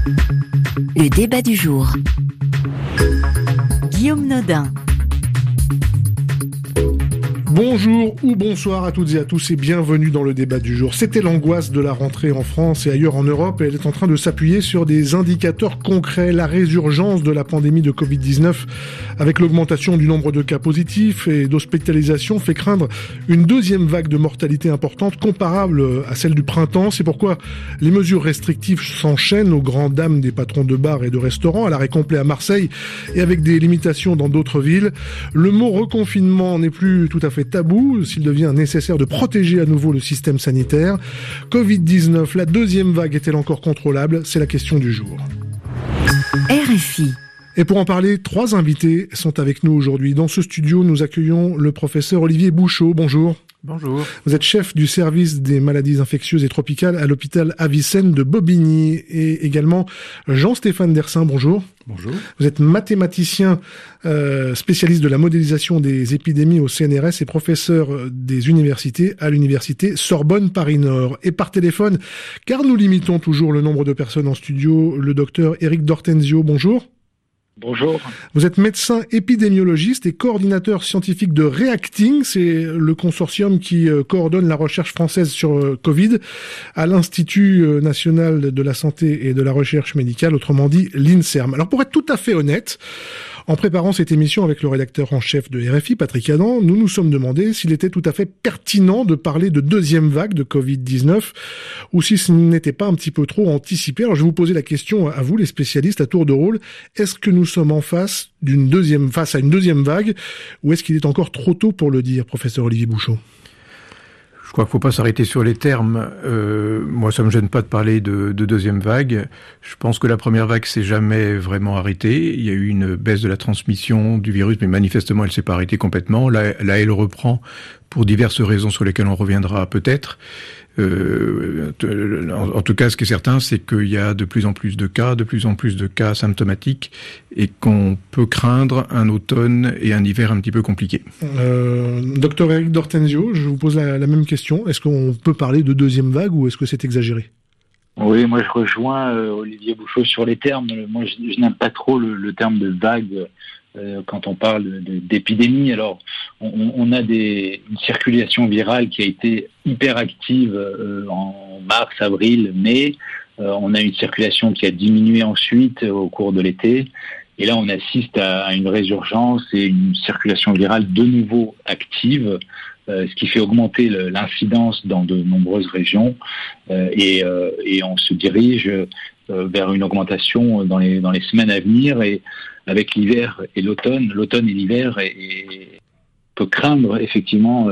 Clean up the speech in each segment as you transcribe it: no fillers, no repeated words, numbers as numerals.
Le débat du jour. Guillaume Nodin. Bonjour ou bonsoir à toutes et à tous et bienvenue dans le débat du jour. C'était l'angoisse de la rentrée en France et ailleurs en Europe et elle est en train de s'appuyer sur des indicateurs concrets. La résurgence de la pandémie de Covid-19 avec l'augmentation du nombre de cas positifs et d'hospitalisation fait craindre une deuxième vague de mortalité importante comparable à celle du printemps. C'est pourquoi les mesures restrictives s'enchaînent aux grandes dames des patrons de bars et de restaurants, à l'arrêt complet à Marseille et avec des limitations dans d'autres villes. Le mot reconfinement n'est plus tout à fait tabou s'il devient nécessaire de protéger à nouveau le système sanitaire. Covid-19, la deuxième vague est-elle encore contrôlable ? C'est la question du jour. RFI. Et pour en parler, 3 invités sont avec nous aujourd'hui. Dans ce studio, nous accueillons le professeur Olivier Bouchot. Bonjour. Bonjour. Vous êtes chef du service des maladies infectieuses et tropicales à l'hôpital Avicenne de Bobigny et également Jean-Stéphane Dersin. Bonjour. Bonjour. Vous êtes mathématicien spécialiste de la modélisation des épidémies au CNRS et professeur des universités à l'université Sorbonne Paris-Nord. Et par téléphone, car nous limitons toujours le nombre de personnes en studio, le docteur Éric Dortenzio. Bonjour. Bonjour. Vous êtes médecin épidémiologiste et coordinateur scientifique de Reacting, c'est le consortium qui coordonne la recherche française sur Covid à l'Institut national de la santé et de la recherche médicale, autrement dit l'INSERM. Alors pour être tout à fait honnête, en préparant cette émission avec le rédacteur en chef de RFI, Patrick Adam, nous nous sommes demandé s'il était tout à fait pertinent de parler de deuxième vague de Covid-19 ou si ce n'était pas un petit peu trop anticipé. Alors je vais vous poser la question à vous, les spécialistes, à tour de rôle. Est-ce que nous sommes en face à une deuxième vague ou est-ce qu'il est encore trop tôt pour le dire, professeur Olivier Bouchot ? Je crois qu'il ne faut pas s'arrêter sur les termes. Moi, ça me gêne pas de parler de deuxième vague. Je pense que la première vague s'est jamais vraiment arrêtée. Il y a eu une baisse de la transmission du virus, mais manifestement, elle s'est pas arrêtée complètement. Là, elle reprend pour diverses raisons sur lesquelles on reviendra peut-être. En tout cas, ce qui est certain, c'est qu'il y a de plus en plus de cas symptomatiques, et qu'on peut craindre un automne et un hiver un petit peu compliqués. Docteur Éric Dortenzio, je vous pose la même question. Est-ce qu'on peut parler de deuxième vague ou est-ce que c'est exagéré ? Oui, moi je rejoins Olivier Bouchot sur les termes. Moi je n'aime pas trop le terme de vague quand on parle d'épidémie. Alors on a une circulation virale qui a été hyper active en mars, avril, mai. On a une circulation qui a diminué ensuite au cours de l'été. Et là on assiste à une résurgence et une circulation virale de nouveau active. Ce qui fait augmenter l'incidence dans de nombreuses régions et on se dirige vers une augmentation dans les semaines à venir, et avec l'hiver et l'automne et l'hiver, et peut craindre effectivement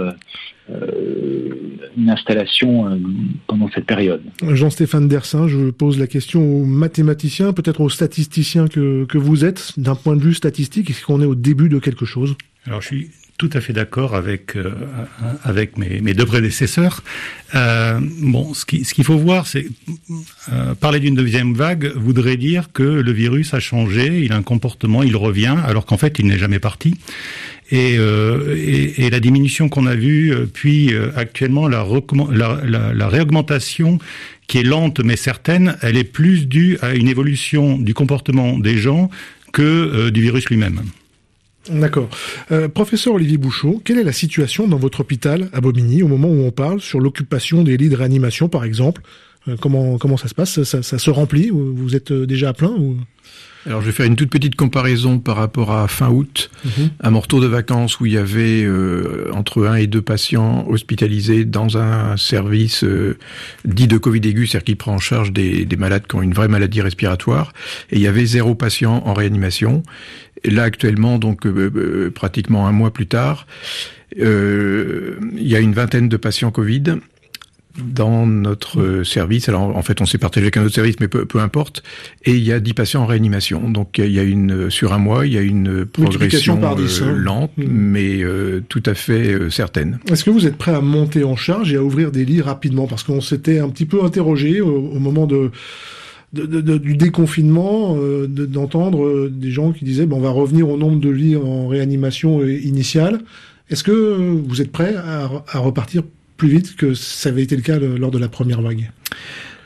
une installation pendant cette période. Jean-Stéphane Dersin, je pose la question aux mathématiciens, peut-être aux statisticiens que vous êtes. D'un point de vue statistique, est-ce qu'on est au début de quelque chose ? Alors je suis tout à fait d'accord avec mes deux prédécesseurs. Ce qu'il faut voir, c'est parler d'une deuxième vague voudrait dire que le virus a changé, il a un comportement, il revient, alors qu'en fait il n'est jamais parti. Et la diminution qu'on a vue, puis actuellement la réaugmentation qui est lente mais certaine, elle est plus due à une évolution du comportement des gens que du virus lui-même. D'accord. Professeur Olivier Bouchot, quelle est la situation dans votre hôpital à Bobigny au moment où on parle sur l'occupation des lits de réanimation, par exemple ? Comment ça se passe ? Ça se remplit ? Vous êtes déjà à plein ou... Alors, je vais faire une toute petite comparaison par rapport à fin août, à mon retour de vacances où il y avait entre 1 et 2 patients hospitalisés dans un service dit de Covid aigu, c'est-à-dire qui prend en charge des malades qui ont une vraie maladie respiratoire, et il y avait 0 patient en réanimation. Et là, actuellement, donc pratiquement un mois plus tard, il y a une vingtaine de patients Covid dans notre service. Alors en fait on s'est partagé avec un autre service, mais peu importe. Et il y a 10 patients en réanimation. Donc il y a sur un mois, il y a une progression par 10, lente, mais tout à fait certaine. Est-ce que vous êtes prêt à monter en charge et à ouvrir des lits rapidement ? Parce qu'on s'était un petit peu interrogé au moment du déconfinement, d'entendre des gens qui disaient on va revenir au nombre de lits en réanimation initiale. Est-ce que vous êtes prêt à repartir plus vite que ça avait été le cas lors de la première vague ?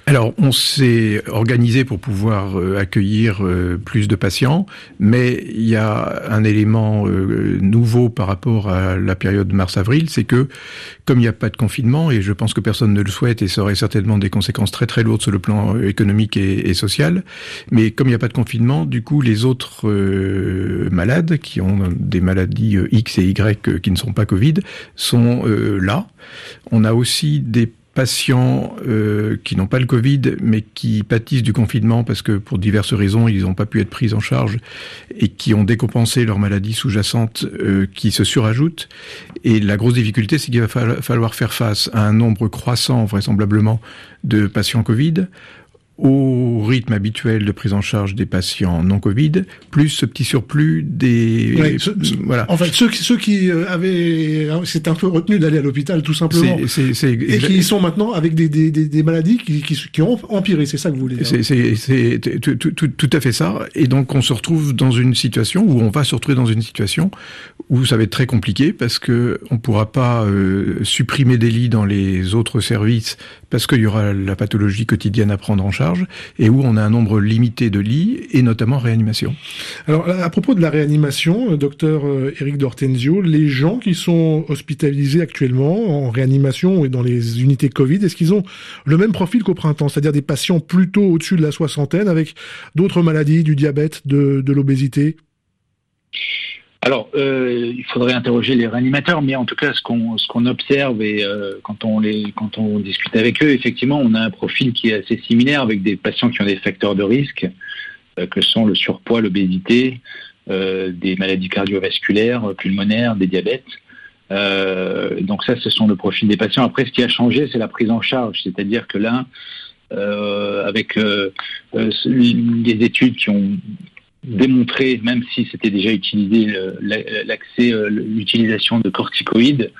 Alors, on s'est organisé pour pouvoir accueillir plus de patients, mais il y a un élément nouveau par rapport à la période mars-avril, c'est que, comme il n'y a pas de confinement, et je pense que personne ne le souhaite, et ça aurait certainement des conséquences très très lourdes sur le plan économique et social, mais comme il n'y a pas de confinement, du coup, les autres malades, qui ont des maladies X et Y qui ne sont pas Covid, sont là. On a aussi des patients qui n'ont pas le Covid, mais qui pâtissent du confinement parce que pour diverses raisons, ils n'ont pas pu être pris en charge et qui ont décompensé leur maladie sous-jacente qui se surajoutent. Et la grosse difficulté, c'est qu'il va falloir faire face à un nombre croissant, vraisemblablement, de patients Covid, au rythme habituel de prise en charge des patients non Covid, plus ce petit surplus des... Ouais, voilà. En fait, ceux qui s'étaient un peu retenus d'aller à l'hôpital, tout simplement, et qui sont maintenant avec des maladies qui ont empiré, c'est ça que vous voulez dire. C'est tout à fait ça. Et donc, on se retrouve dans une situation où on va se retrouver dans une situation où ça va être très compliqué parce que on pourra pas supprimer des lits dans les autres services parce qu'il y aura la pathologie quotidienne à prendre en charge et où on a un nombre limité de lits et notamment réanimation. Alors, à propos de la réanimation, docteur Éric d'Ortenzio, les gens qui sont hospitalisés actuellement en réanimation et dans les unités Covid, est-ce qu'ils ont le même profil qu'au printemps, c'est-à-dire des patients plutôt au-dessus de la soixantaine avec d'autres maladies, du diabète, de l'obésité? Alors, il faudrait interroger les réanimateurs, mais en tout cas, ce qu'on observe et quand on discute avec eux, effectivement, on a un profil qui est assez similaire avec des patients qui ont des facteurs de risque, que sont le surpoids, l'obésité, des maladies cardiovasculaires, pulmonaires, des diabètes. Donc ça, ce sont le profil des patients. Après, ce qui a changé, c'est la prise en charge, c'est-à-dire que là, avec les études qui ont démontré, même si c'était déjà utilisé, l'utilisation de corticoïdes,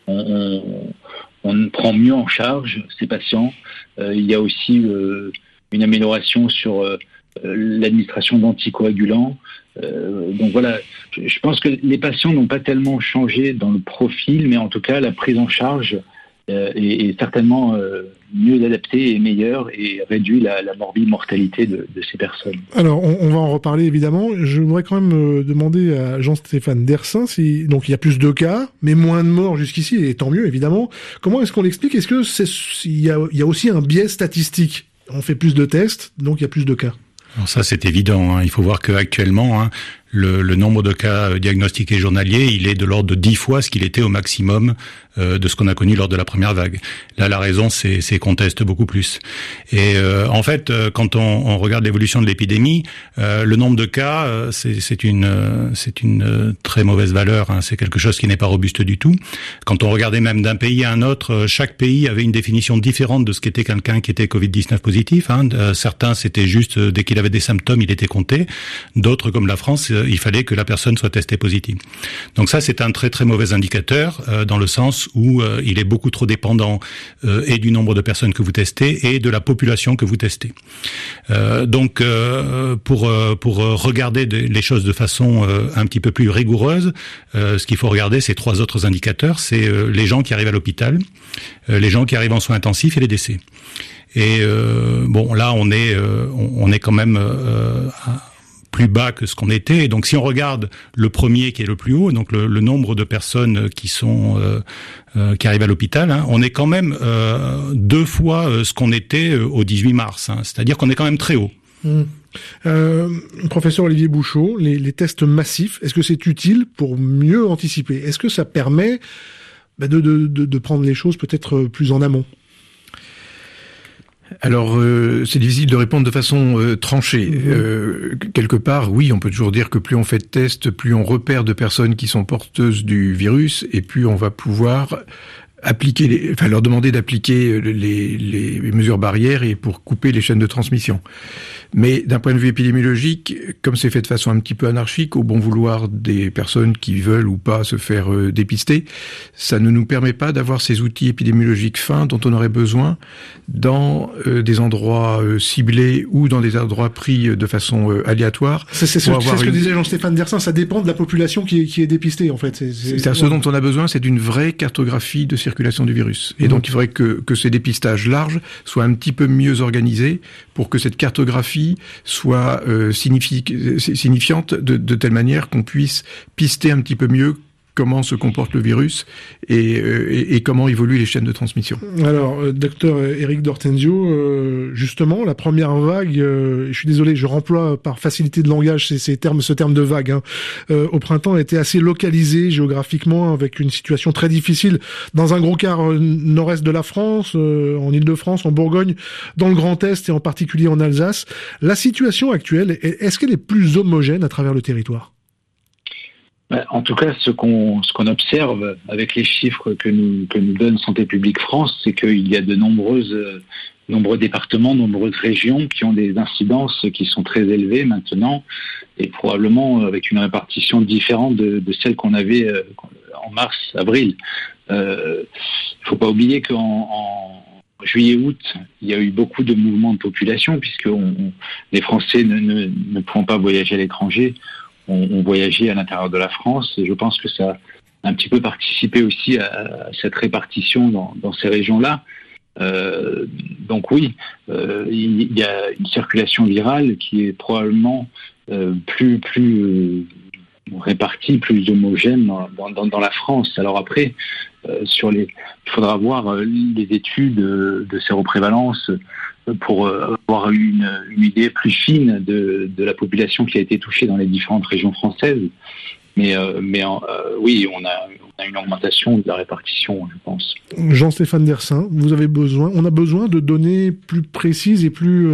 on prend mieux en charge ces patients. Il y a aussi une amélioration sur l'administration d'anticoagulants. Donc voilà, je pense que les patients n'ont pas tellement changé dans le profil, mais en tout cas la prise en charge est certainement mieux adaptée et meilleure et réduit la morbide mortalité de ces personnes. Alors, on va en reparler évidemment. Je voudrais quand même demander à Jean-Stéphane Dersin donc il y a plus de cas, mais moins de morts jusqu'ici, et tant mieux évidemment. Comment est-ce qu'on l'explique? Est-ce que il y a aussi un biais statistique? On fait plus de tests, donc il y a plus de cas. Alors ça, c'est évident. Il faut voir qu'actuellement, le nombre de cas diagnostiqués journaliers, il est de l'ordre de 10 fois ce qu'il était au maximum de ce qu'on a connu lors de la première vague. Là, la raison, c'est qu'on teste beaucoup plus. Et en fait, quand on regarde l'évolution de l'épidémie, le nombre de cas, c'est une très mauvaise valeur. C'est quelque chose qui n'est pas robuste du tout. Quand on regardait même d'un pays à un autre, chaque pays avait une définition différente de ce qu'était quelqu'un qui était Covid-19 positif. Certains, c'était juste dès qu'il avait des symptômes, il était compté. D'autres, comme la France, il fallait que la personne soit testée positive. Donc ça, c'est un très très mauvais indicateur dans le sens où il est beaucoup trop dépendant et du nombre de personnes que vous testez et de la population que vous testez. Donc pour regarder les choses de façon un petit peu plus rigoureuse, ce qu'il faut regarder, c'est 3 autres indicateurs. C'est les gens qui arrivent à l'hôpital, les gens qui arrivent en soins intensifs et les décès. Et bon, là, on est quand même plus bas que ce qu'on était. Et donc, si on regarde le premier qui est le plus haut, donc le nombre de personnes qui arrivent à l'hôpital, on est quand même 2 fois ce qu'on était au 18 mars. C'est-à-dire qu'on est quand même très haut. Professeur Olivier Bouchot, les tests massifs, est-ce que c'est utile pour mieux anticiper? Est-ce que ça permet de prendre les choses peut-être plus en amont? Alors, c'est difficile de répondre de façon tranchée. Quelque part, oui, on peut toujours dire que plus on fait de tests, plus on repère de personnes qui sont porteuses du virus, et plus on va pouvoir leur demander d'appliquer les mesures barrières et pour couper les chaînes de transmission. Mais d'un point de vue épidémiologique, comme c'est fait de façon un petit peu anarchique, au bon vouloir des personnes qui veulent ou pas se faire dépister, ça ne nous permet pas d'avoir ces outils épidémiologiques fins dont on aurait besoin dans des endroits ciblés ou dans des endroits pris de façon aléatoire. C'est ce que disait Jean-Stéphane Dersin, ça dépend de la population qui est dépistée en fait. Ce dont on a besoin, c'est d'une vraie cartographie de circulation circulation du virus. Et donc il faudrait que ces dépistages larges soient un petit peu mieux organisés pour que cette cartographie soit signifiante de telle manière qu'on puisse pister un petit peu mieux comment se comporte le virus et comment évoluent les chaînes de transmission. Alors, docteur Éric d'Ortenzio, justement, la première vague, je suis désolé, je remploie par facilité de langage ce terme de vague, au printemps était assez localisée géographiquement, avec une situation très difficile dans un gros quart nord-est de la France, en Île-de-France, en Bourgogne, dans le Grand Est et en particulier en Alsace. La situation actuelle, est-ce qu'elle est plus homogène à travers le territoire ? En tout cas, ce qu'on observe avec les chiffres que nous donne Santé publique France, c'est qu'il y a de nombreux départements, nombreuses régions qui ont des incidences qui sont très élevées maintenant, et probablement avec une répartition différente de celle qu'on avait en mars, avril. Il faut pas oublier qu'en juillet-août, il y a eu beaucoup de mouvements de population, puisque les Français ne pouvant pas voyager à l'étranger, on voyageait à l'intérieur de la France, et je pense que ça a un petit peu participé aussi à cette répartition dans ces régions-là. Donc oui, il y a une circulation virale qui est probablement plus répartie, plus homogène dans la France. Alors après, il faudra voir les études de séroprévalence pour avoir une idée plus fine de la population qui a été touchée dans les différentes régions françaises. Mais oui, on a une augmentation de la répartition, je pense. Jean-Stéphane Dersin, on a besoin de données plus précises et plus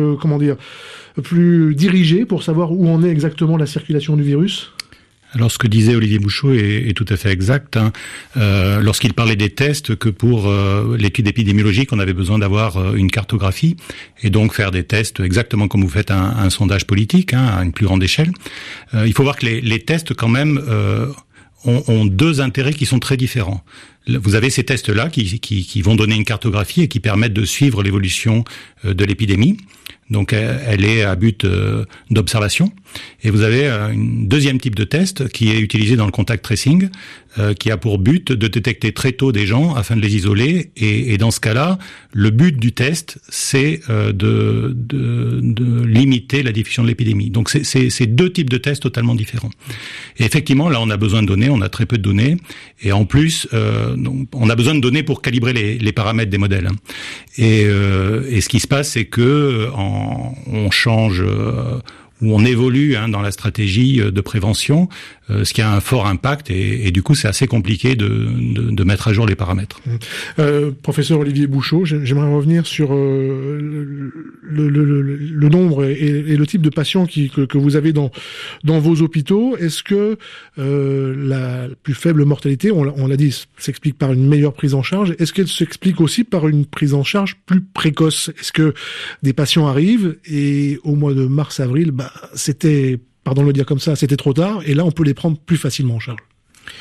dirigées pour savoir où en est exactement la circulation du virus ? Alors, ce que disait Olivier Bouchot est tout à fait exact. Lorsqu'il parlait des tests, que pour l'étude épidémiologique, on avait besoin d'avoir une cartographie et donc faire des tests exactement comme vous faites un sondage politique, à une plus grande échelle. Il faut voir que les tests, quand même, ont deux intérêts qui sont très différents. Vous avez ces tests-là qui vont donner une cartographie et qui permettent de suivre l'évolution de l'épidémie. Donc, elle est à but d'observation. Et vous avez un deuxième type de test qui est utilisé dans le contact tracing, qui a pour but de détecter très tôt des gens afin de les isoler. Et dans ce cas-là, le but du test, c'est de limiter la diffusion de l'épidémie. Donc, c'est deux types de tests totalement différents. Et effectivement, là, on a besoin de données, on a très peu de données. Et en plus, on a besoin de données pour calibrer les paramètres des modèles. Et ce qui se passe, c'est que on change où on évolue dans la stratégie de prévention, ce qui a un fort impact et du coup c'est assez compliqué de mettre à jour les paramètres. Professeur Olivier Bouchot, j'aimerais revenir sur le nombre et le type de patients que vous avez dans vos hôpitaux. Est-ce que la plus faible mortalité, on l'a dit, s'explique par une meilleure prise en charge? Est-ce qu'elle s'explique aussi par une prise en charge plus précoce? Est-ce que des patients arrivent et au mois de mars-avril, c'était, pardon de le dire comme ça, c'était trop tard, et là on peut les prendre plus facilement en charge?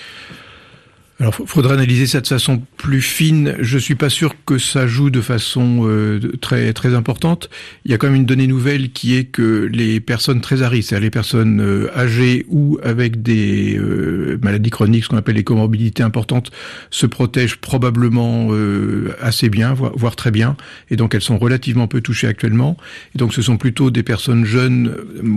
Alors, faudra analyser ça de façon plus fine. Je suis pas sûr que ça joue de façon très très importante. Il y a quand même une donnée nouvelle qui est que les personnes très à risque, c'est-à-dire les personnes âgées ou avec des maladies chroniques, ce qu'on appelle les comorbidités importantes, se protègent probablement assez bien, voire très bien. Et donc, elles sont relativement peu touchées actuellement. Et donc, ce sont plutôt des personnes jeunes,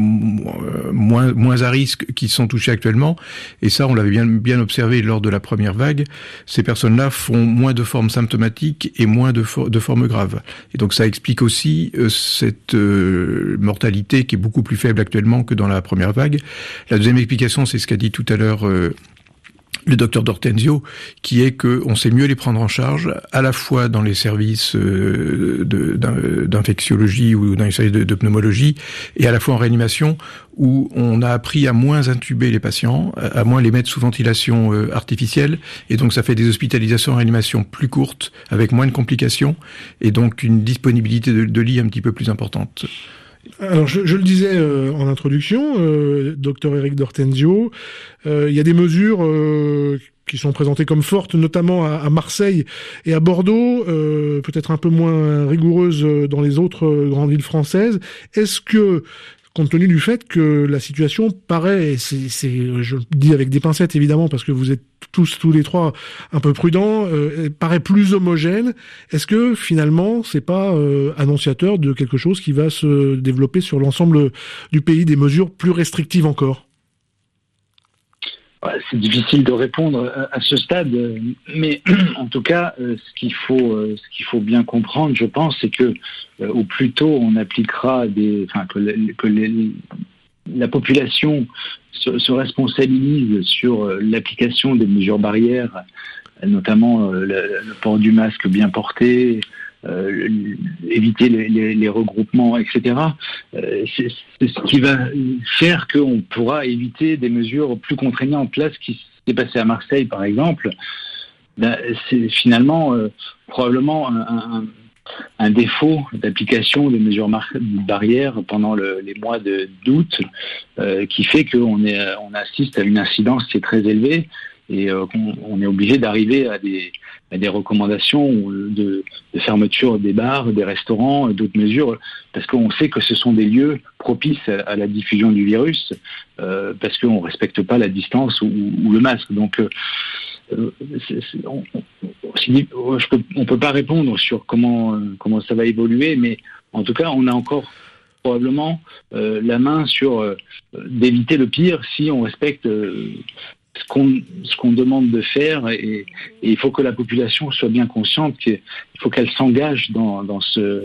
moins à risque, qui sont touchées actuellement. Et ça, on l'avait bien observé lors de la première vague. Ces personnes-là font moins de formes symptomatiques et moins de formes graves. Et donc ça explique aussi cette mortalité qui est beaucoup plus faible actuellement que dans la première vague. La deuxième explication, c'est ce qu'a dit tout à l'heure le docteur d'Ortenzio, qui est que on sait mieux les prendre en charge, à la fois dans les services d'infectiologie ou dans les services de pneumologie, et à la fois en réanimation, où on a appris à moins intuber les patients, à moins les mettre sous ventilation artificielle, et donc ça fait des hospitalisations en réanimation plus courtes, avec moins de complications, et donc une disponibilité de lits un petit peu plus importante. Alors, je le disais en introduction, docteur Éric d'Ortenzio, il y a des mesures qui sont présentées comme fortes, notamment à Marseille et à Bordeaux, peut-être un peu moins rigoureuses dans les autres grandes villes françaises. Est-ce que, compte tenu du fait que la situation paraît, je le dis avec des pincettes évidemment, parce que vous êtes tous les trois un peu prudents, paraît plus homogène. Est-ce que finalement c'est pas annonciateur de quelque chose qui va se développer sur l'ensemble du pays, des mesures plus restrictives encore? C'est difficile de répondre à ce stade, mais en tout cas, ce qu'il faut bien comprendre, je pense, c'est que au plus tôt on appliquera la population se responsabilise sur l'application des mesures barrières, notamment le port du masque bien porté, éviter les regroupements, etc. C'est ce qui va faire qu'on pourra éviter des mesures plus contraignantes. Là, ce qui s'est passé à Marseille, par exemple, c'est finalement probablement un défaut d'application des mesures barrières pendant les mois d'août, qui fait qu'on assiste à une incidence qui est très élevée, et on est obligé d'arriver à des recommandations de fermeture des bars, des restaurants, d'autres mesures, parce qu'on sait que ce sont des lieux propices à la diffusion du virus, parce qu'on ne respecte pas la distance ou le masque. Donc, on ne peut pas répondre sur comment ça va évoluer, mais en tout cas, on a encore probablement la main sur d'éviter le pire si on respecte ce qu'on demande de faire, et il faut que la population soit bien consciente qu'il faut qu'elle s'engage dans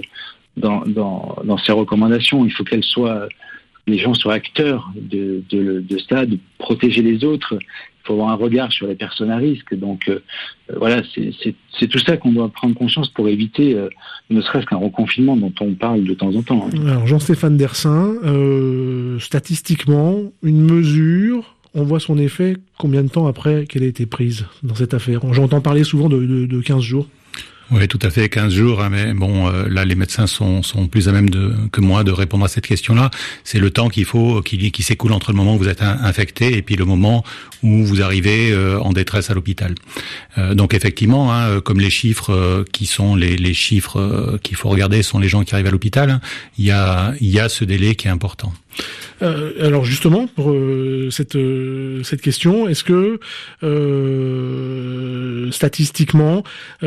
ces recommandations. Il faut les gens soient acteurs de ça, de protéger les autres. Il faut avoir un regard sur les personnes à risque. Donc voilà, c'est tout ça qu'on doit prendre conscience pour éviter ne serait-ce qu'un reconfinement dont on parle de temps en temps. Alors Jean-Stéphane Dersin, statistiquement, une mesure, on voit son effet combien de temps après qu'elle a été prise dans cette affaire? J'entends parler souvent de 15 jours. Oui, tout à fait, 15 jours, hein, mais bon, là, les médecins sont plus à même que moi de répondre à cette question-là. C'est le temps qu'il faut, qui s'écoule entre le moment où vous êtes infecté et puis le moment où vous arrivez en détresse à l'hôpital. Donc effectivement, hein, comme les chiffres qui sont les chiffres qu'il faut regarder sont les gens qui arrivent à l'hôpital, hein, il y a ce délai qui est important. Alors justement, pour cette question, est-ce que statistiquement,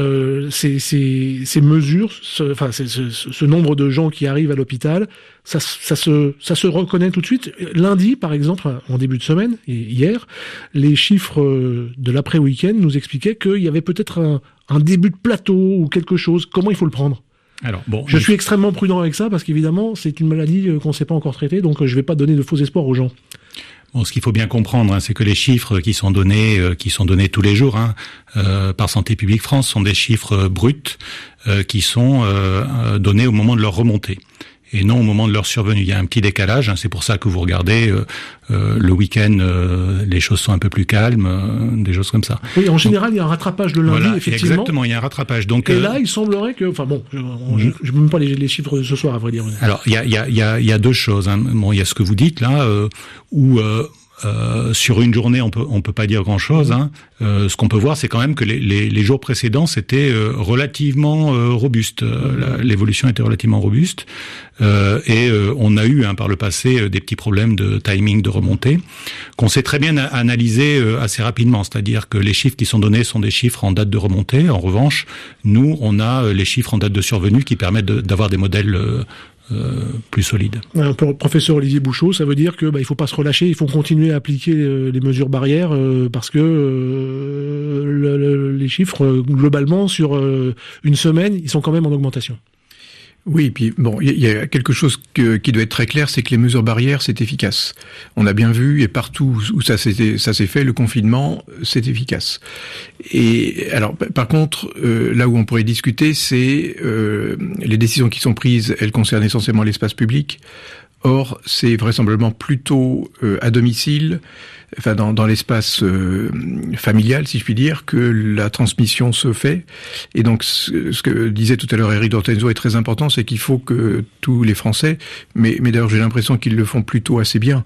ces mesures, ce nombre de gens qui arrivent à l'hôpital, ça se reconnaît tout de suite? Lundi, par exemple, en début de semaine, hier, les chiffres de l'après-week-end nous expliquaient qu'il y avait peut-être un début de plateau ou quelque chose. Comment il faut le prendre? Alors, bon, je suis extrêmement prudent avec ça parce qu'évidemment, c'est une maladie qu'on ne sait pas encore traiter, donc je ne vais pas donner de faux espoirs aux gens. Bon, ce qu'il faut bien comprendre, hein, c'est que les chiffres qui sont donnés tous les jours par Santé publique France sont des chiffres bruts qui sont donnés au moment de leur remontée et non au moment de leur survenue. Il y a un petit décalage, hein, c'est pour ça que vous regardez le week-end, les choses sont un peu plus calmes, des choses comme ça. Oui, en général, il y a un rattrapage le lundi, voilà, effectivement. Exactement, il y a un rattrapage. Donc, et là, il semblerait que, enfin bon, je ne même pas les chiffres de ce soir, à vrai dire. Alors, il y a deux choses. Hein. Bon, il y a ce que vous dites là, où sur une journée, on peut pas dire grand-chose. Hein. Ce qu'on peut voir, c'est quand même que les jours précédents, c'était relativement robuste. L'évolution était relativement robuste. Et on a eu par le passé des petits problèmes de timing de remontée qu'on sait très bien analyser assez rapidement. C'est-à-dire que les chiffres qui sont donnés sont des chiffres en date de remontée. En revanche, nous, on a les chiffres en date de survenue qui permettent d'avoir des modèles plus solide. Professeur Olivier Bouchot, ça veut dire que il faut pas se relâcher, il faut continuer à appliquer les mesures barrières parce que les chiffres globalement sur une semaine, ils sont quand même en augmentation. Oui, puis bon, il y a quelque chose qui doit être très clair, c'est que les mesures barrières, c'est efficace. On a bien vu, et partout où ça s'est fait, le confinement, c'est efficace. Et alors, par contre, là où on pourrait discuter, c'est les décisions qui sont prises, elles concernent essentiellement l'espace public. Or, c'est vraisemblablement plutôt à domicile, enfin dans l'espace familial, si je puis dire, que la transmission se fait. Et donc, ce que disait tout à l'heure Éric Dortenzo est très important, c'est qu'il faut que tous les Français, mais d'ailleurs j'ai l'impression qu'ils le font plutôt assez bien,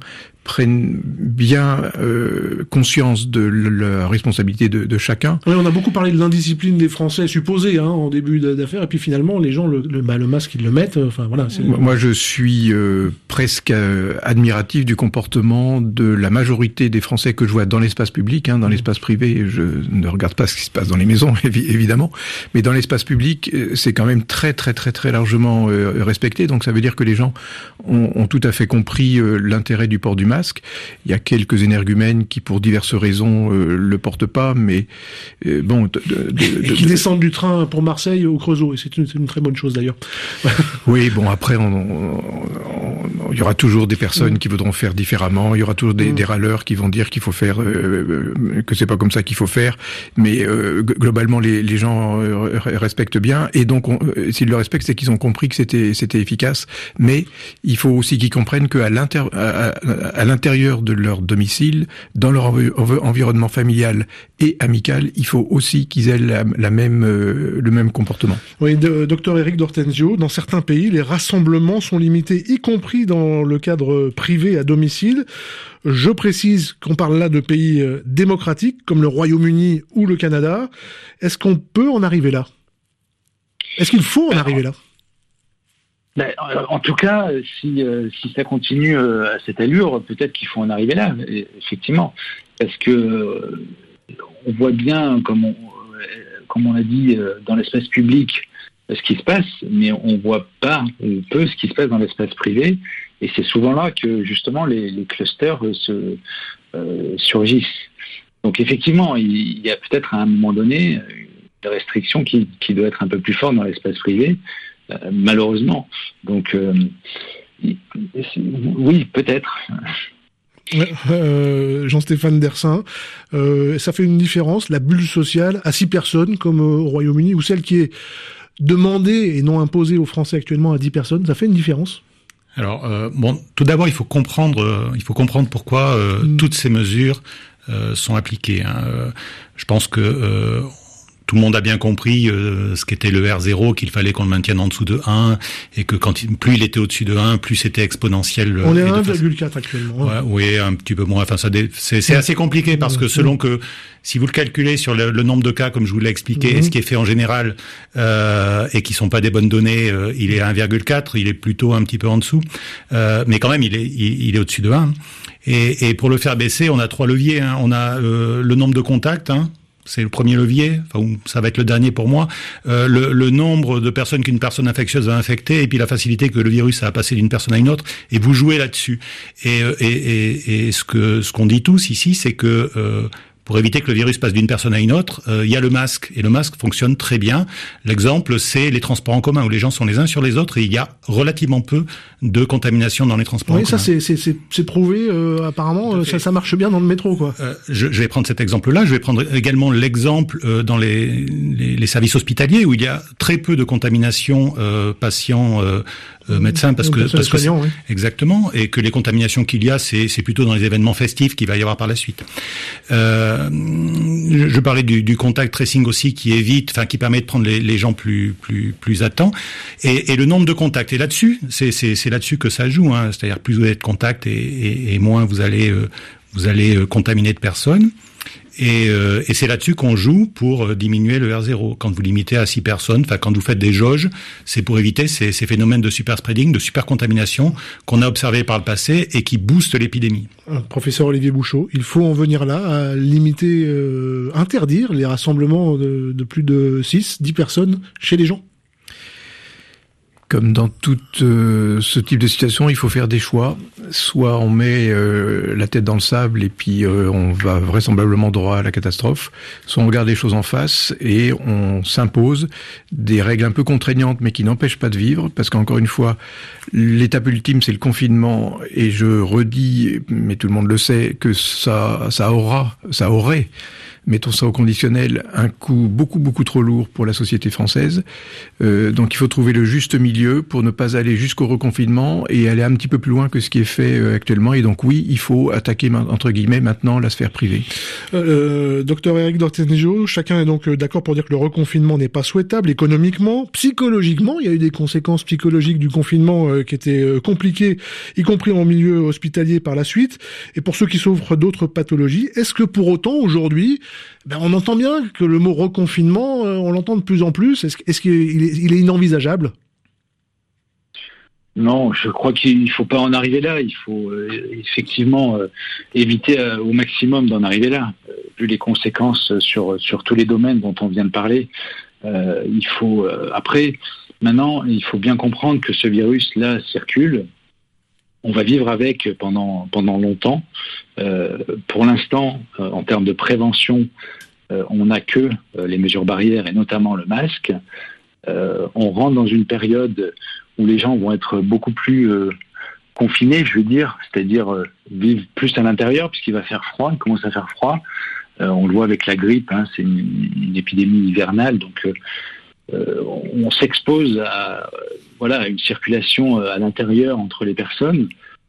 prennent bien conscience de la responsabilité de chacun. Oui, on a beaucoup parlé de l'indiscipline des Français supposés en début d'affaire, et puis finalement les gens le masque ils le mettent. Enfin voilà. Moi je suis presque admiratif du comportement de la majorité des Français que je vois dans l'espace public. Dans l'espace privé, je ne regarde pas ce qui se passe dans les maisons évidemment, mais dans l'espace public, c'est quand même très très très très largement respecté. Donc ça veut dire que les gens ont tout à fait compris l'intérêt du port du masque. Il y a quelques énergumènes qui, pour diverses raisons, le portent pas, mais bon. Et qui descendent du train pour Marseille au Creusot, et c'est une très bonne chose d'ailleurs. Oui, bon après, il y aura toujours des personnes qui voudront faire différemment. Il y aura toujours des râleurs qui vont dire qu'il faut faire, que c'est pas comme ça qu'il faut faire. Mais globalement, les gens respectent bien, et donc s'ils le respectent, c'est qu'ils ont compris que c'était efficace. Mais il faut aussi qu'ils comprennent qu'à l'intérieur de leur domicile, dans leur environnement familial et amical, il faut aussi qu'ils aient le même comportement. Oui, docteur Éric d'Ortenzio, dans certains pays, les rassemblements sont limités, y compris dans le cadre privé à domicile. Je précise qu'on parle là de pays démocratiques, comme le Royaume-Uni ou le Canada. Est-ce qu'on peut en arriver là ? Est-ce qu'il faut en arriver là ? En tout cas, si ça continue à cette allure, peut-être qu'il faut en arriver là, effectivement, parce que on voit bien, comme on a dit, dans l'espace public, ce qui se passe, mais on voit pas ou peu ce qui se passe dans l'espace privé, et c'est souvent là que justement les clusters surgissent. Donc effectivement, il y a peut-être à un moment donné une restriction qui doit être un peu plus forte dans l'espace privé. Malheureusement. Donc, oui, peut-être. Jean-Stéphane Dersin, ça fait une différence, la bulle sociale à 6 personnes, comme au Royaume-Uni, ou celle qui est demandée et non imposée aux Français actuellement à 10 personnes, ça fait une différence ? Alors, tout d'abord, il faut comprendre pourquoi toutes ces mesures sont appliquées. Je pense que tout le monde a bien compris ce qu'était le R0, qu'il fallait qu'on le maintienne en dessous de 1, et que plus il était au-dessus de 1, plus c'était exponentiel. On est à 1,4 actuellement. Ouais, oui, un petit peu moins. Enfin, c'est assez compliqué parce que selon que, si vous le calculez sur le nombre de cas, comme je vous l'ai expliqué, et ce qui est fait en général, et qui sont pas des bonnes données, il est à 1,4, il est plutôt un petit peu en dessous. Mais quand même, il est au-dessus de 1. Et pour le faire baisser, on a 3 leviers. On a le nombre de contacts, c'est le premier levier, enfin ça va être le dernier pour moi, le nombre de personnes qu'une personne infectieuse va infecter, et puis la facilité que le virus a passé d'une personne à une autre, et vous jouez là-dessus. Et ce qu'on dit tous ici, c'est que pour éviter que le virus passe d'une personne à une autre, il y a le masque, et le masque fonctionne très bien. L'exemple, c'est les transports en commun, où les gens sont les uns sur les autres, et il y a relativement peu de contamination dans les transports en commun. Oui, ça c'est prouvé, apparemment, ça marche bien dans le métro, quoi. Je vais prendre cet exemple-là, je vais prendre également l'exemple dans les services hospitaliers, où il y a très peu de contamination patients médecins, parce que oui. Exactement, et que les contaminations qu'il y a, c'est plutôt dans les événements festifs qu'il va y avoir par la suite. Je parlais du contact tracing aussi, qui permet de prendre les gens plus à temps, et le nombre de contacts. Et là-dessus, c'est là-dessus que ça joue, c'est-à-dire plus vous avez de contacts et moins vous allez contaminer de personnes. Et c'est là-dessus qu'on joue pour diminuer le R0. Quand vous limitez à 6 personnes, quand vous faites des jauges, c'est pour éviter ces phénomènes de super spreading, de super contamination qu'on a observé par le passé et qui boostent l'épidémie. Professeur Olivier Bouchot, il faut en venir là à limiter, interdire les rassemblements de plus de 10 personnes chez les gens. Comme dans tout ce type de situation, il faut faire des choix. Soit on met la tête dans le sable et puis on va vraisemblablement droit à la catastrophe. Soit on regarde les choses en face et on s'impose des règles un peu contraignantes mais qui n'empêchent pas de vivre. Parce qu'encore une fois, l'étape ultime c'est le confinement. Et je redis, mais tout le monde le sait, que ça aurait mettons ça au conditionnel, un coût beaucoup trop lourd pour la société française. Donc il faut trouver le juste milieu pour ne pas aller jusqu'au reconfinement et aller un petit peu plus loin que ce qui est fait actuellement. Et donc oui, il faut attaquer entre guillemets maintenant la sphère privée. Docteur Éric D'Ortenzio, chacun est donc d'accord pour dire que le reconfinement n'est pas souhaitable économiquement, psychologiquement. Il y a eu des conséquences psychologiques du confinement qui étaient compliquées, y compris en milieu hospitalier par la suite. Et pour ceux qui souffrent d'autres pathologies, est-ce que pour autant aujourd'hui, on entend bien que le mot reconfinement, on l'entend de plus en plus. Est-ce qu'il est inenvisageable ? Non, je crois qu'il ne faut pas en arriver là. Il faut effectivement éviter au maximum d'en arriver là. Vu les conséquences sur tous les domaines dont on vient de parler, il faut maintenant, il faut bien comprendre que ce virus-là circule. On va vivre avec pendant longtemps. Pour l'instant, en termes de prévention, on n'a que les mesures barrières et notamment le masque. On rentre dans une période où les gens vont être beaucoup plus confinés, je veux dire, c'est-à-dire vivre plus à l'intérieur puisqu'il va faire froid, il commence à faire froid. On le voit avec la grippe, c'est une épidémie hivernale, donc on s'expose à une circulation à l'intérieur entre les personnes.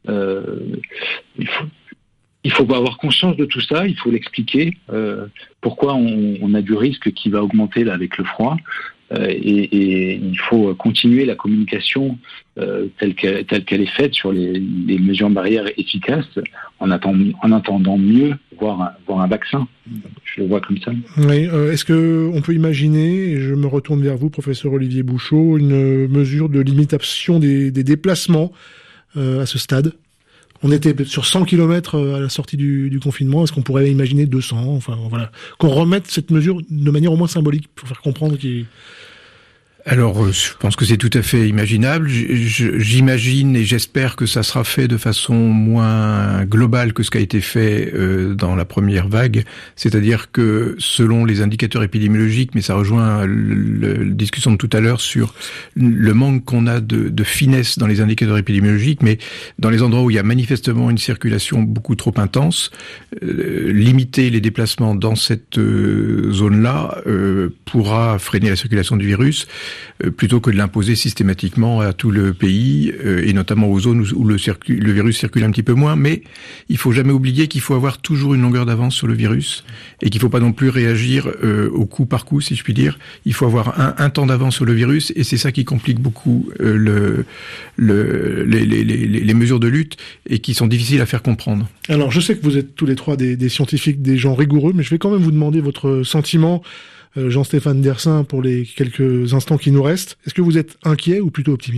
Il faut avoir conscience de tout ça, il faut l'expliquer, pourquoi on a du risque qui va augmenter là avec le froid. Et il faut continuer la communication telle qu'elle est faite sur les mesures barrières efficaces en attendant mieux voir un vaccin. Je le vois comme ça. Oui, est-ce qu'on peut imaginer, et je me retourne vers vous, professeur Olivier Bouchot, une mesure de limitation des déplacements à ce stade ? On était sur 100 km à la sortie du confinement. Est-ce qu'on pourrait imaginer 200 ? Enfin, voilà. Qu'on remette cette mesure de manière au moins symbolique pour faire comprendre qu'il... Alors, je pense que c'est tout à fait imaginable. J'imagine et j'espère que ça sera fait de façon moins globale que ce qui a été fait dans la première vague. C'est-à-dire que selon les indicateurs épidémiologiques, mais ça rejoint la discussion de tout à l'heure sur le manque qu'on a de finesse dans les indicateurs épidémiologiques, mais dans les endroits où il y a manifestement une circulation beaucoup trop intense, limiter les déplacements dans cette zone-là pourra freiner la circulation du virus. Plutôt que de l'imposer systématiquement à tout le pays, et notamment aux zones où le virus circule un petit peu moins. Mais il faut jamais oublier qu'il faut avoir toujours une longueur d'avance sur le virus, et qu'il faut pas non plus réagir au coup par coup, si je puis dire. Il faut avoir un temps d'avance sur le virus, et c'est ça qui complique beaucoup les mesures de lutte, et qui sont difficiles à faire comprendre. Alors, je sais que vous êtes tous les trois des scientifiques, des gens rigoureux, mais je vais quand même vous demander votre sentiment, Jean-Stéphane Dersin, pour les quelques instants qui nous restent. Est-ce que vous êtes inquiet ou plutôt optimiste ?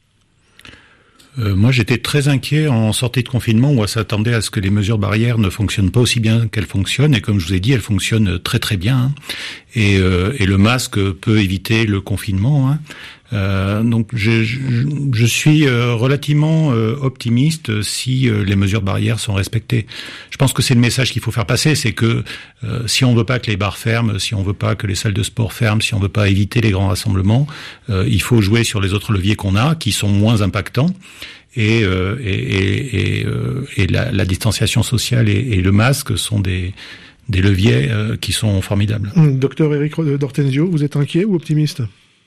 Moi, j'étais très inquiet en sortie de confinement où on s'attendait à ce que les mesures barrières ne fonctionnent pas aussi bien qu'elles fonctionnent. Et comme je vous ai dit, elles fonctionnent très très bien. Et le masque peut éviter le confinement. Donc, je suis relativement optimiste si les mesures barrières sont respectées. Je pense que c'est le message qu'il faut faire passer, c'est que si on veut pas que les bars ferment, si on veut pas que les salles de sport ferment, si on veut pas éviter les grands rassemblements, il faut jouer sur les autres leviers qu'on a, qui sont moins impactants. Et la distanciation sociale et le masque sont des leviers qui sont formidables. Docteur Éric D'Ortenzio, vous êtes inquiet ou optimiste ?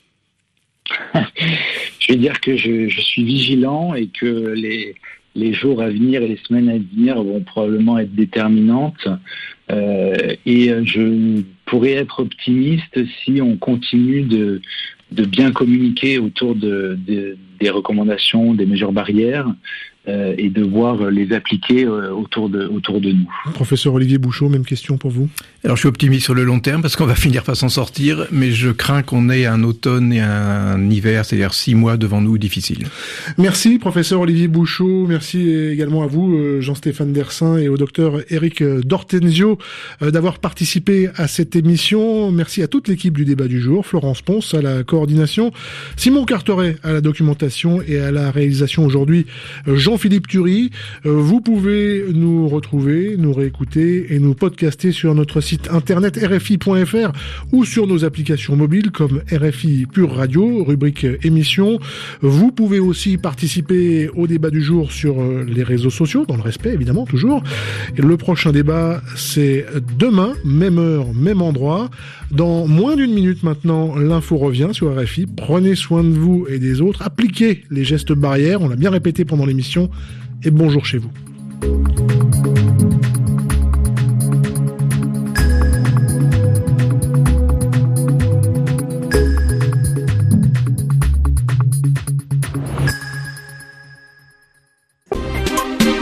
Je vais dire que je suis vigilant et que les jours à venir et les semaines à venir vont probablement être déterminantes. Et je pourrais être optimiste si on continue de bien communiquer autour des recommandations, des mesures barrières, et de voir les appliquer autour de nous. Professeur Olivier Bouchot, même question pour vous. Alors je suis optimiste sur le long terme parce qu'on va finir par s'en sortir, mais je crains qu'on ait un automne et un hiver, c'est-à-dire 6 mois devant nous difficiles. Merci professeur Olivier Bouchot, merci également à vous Jean-Stéphane Dersin et au docteur Éric D'Ortenzio d'avoir participé à cette émission. Merci à toute l'équipe du débat du jour, Florence Ponce à la coordination, Simon Carteret à la documentation et à la réalisation aujourd'hui, Jean Jean-Philippe Thury. Vous pouvez nous retrouver, nous réécouter et nous podcaster sur notre site internet rfi.fr ou sur nos applications mobiles comme RFI Pure Radio, rubrique émission. Vous pouvez aussi participer au débat du jour sur les réseaux sociaux, dans le respect évidemment toujours. Et le prochain débat, c'est demain, même heure, même endroit. Dans moins d'une minute maintenant, l'info revient sur RFI. Prenez soin de vous et des autres. Appliquez les gestes barrières. On l'a bien répété pendant l'émission. Et bonjour chez vous.